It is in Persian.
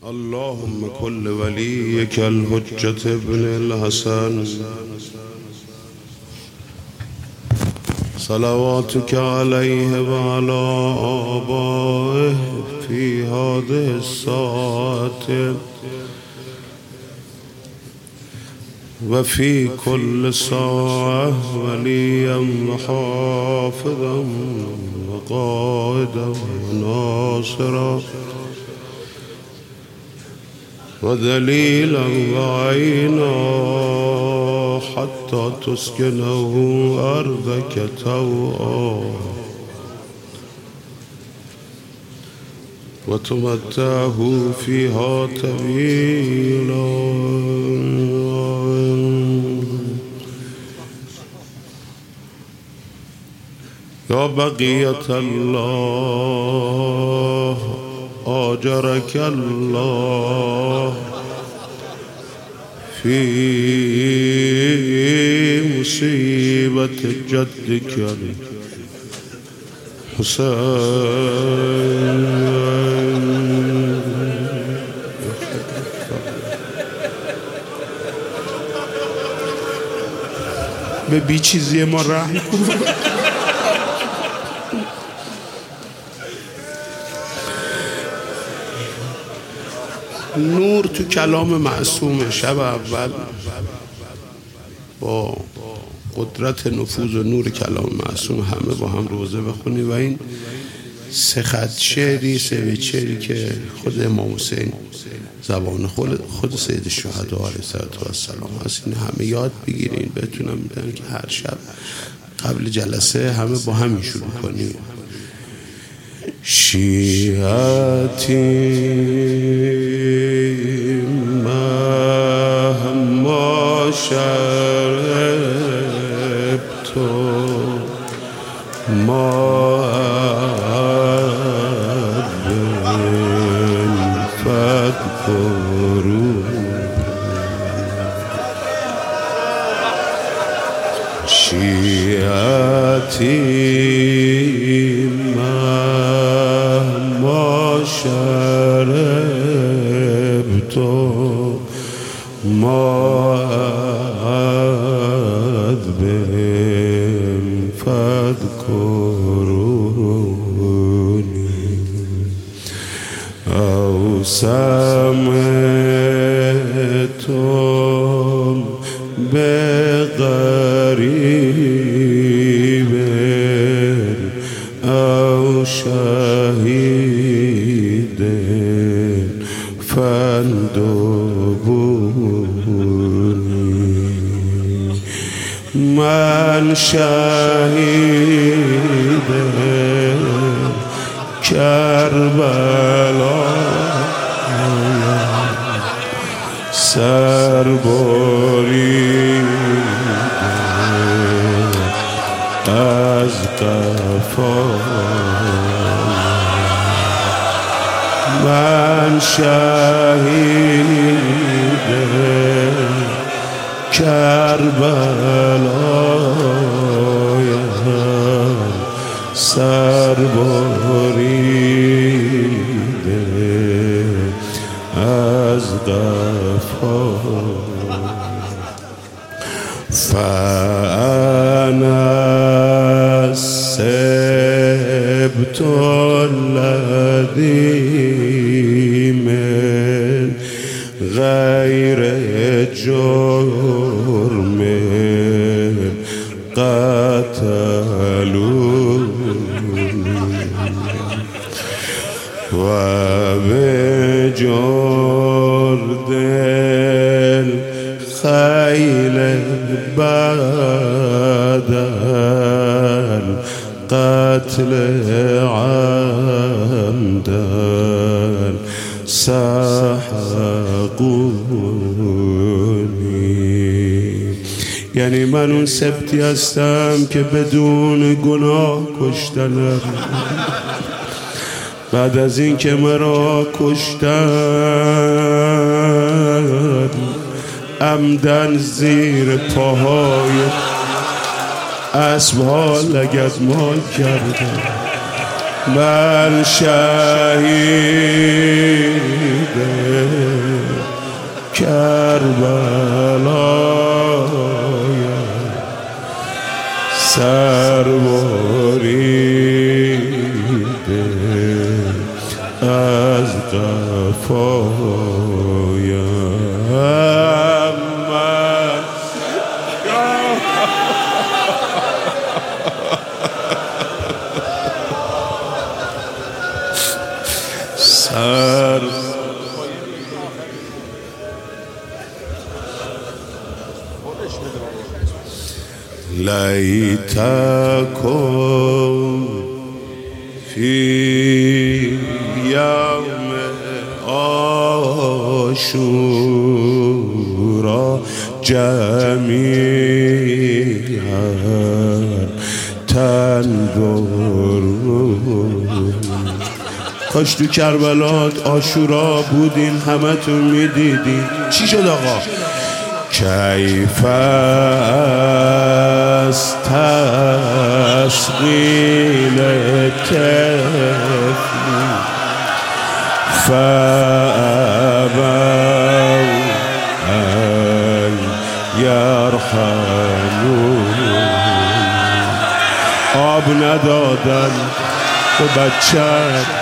اللهم كل وليك الحجة ابن الحسن صلواتك عليه وعلى آبائه في هذه الساعة وفي كل ساعة وليا وحافظا وقائدا وناصرا ودليلا وعينا حتى تسكنه أرضك طوعا وتمتعه فيها طويلا يا بقية الله آجرك الله في مصيبة جدك الحسين. به بی چیزی ما رحم کن. نور تو کلام معصوم. شب اول با قدرت نفوذ و نور کلام معصوم همه با هم روزه بخونی و این سه خط شعری شعری که خود امام حسین زبان خود سید الشهدا علیه السلام هست، این همه یاد بگیرین بتونم میدن که هر شب قبل جلسه همه با هم شروع کنیم. شیعتی مهما شربت ما فاذكروا شیعتی مهما شربت معذب فاذكروني أو سمعتم بغريب أو شهيد فاندبوني من شهيد کربلا سربریده از قفا من شهید کربلایم سربریده از قفا فأنا السبت الذي من غير جرم قتلوني وبجرد الخيل بعد القتل عمدا سحقوني. یعنی من اون سبتی هستم که بدون گناه کشتنم، بعد از این که مرا کشتن عمدن زیر پاهای اسبها لگدمال کردم. من شهید کربلای سر بریده از قفایم من سر لیتکم فی یوم عاشورا جمیعا تنظرون. کاش تو کربلات عاشورا بودین همتون میدیدین. چی شد آقا؟ کیف است تسقیل طفلی فابوا ان یرحمون. آب ندادن به بچه